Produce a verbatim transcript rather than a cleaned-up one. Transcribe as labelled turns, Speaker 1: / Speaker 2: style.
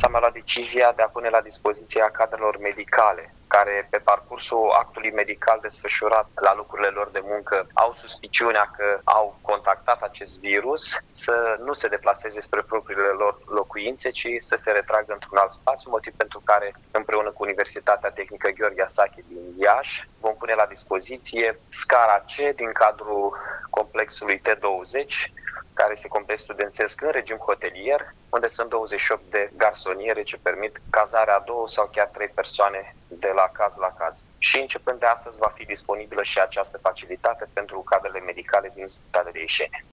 Speaker 1: s-a mai luat decizia de a pune la dispoziția cadrelor medicale, care pe parcursul actului medical desfășurat la locurile lor de muncă au suspiciunea că au contactat acest virus, să nu se deplaseze spre propriile lor locuințe, ci să se retragă într-un alt spațiu, motiv pentru care împreună cu Universitatea Tehnică Gheorghe Asache din Iași vom pune la dispoziție scara C din cadrul complexului T douăzeci, care este complex studențesc în regim hotelier, unde sunt douăzeci și opt de garsoniere ce permit cazarea a două sau chiar trei persoane de la caz la caz. Și începând de astăzi va fi disponibilă și această facilitate pentru cadrele medicale din Spitalul de Ișeni.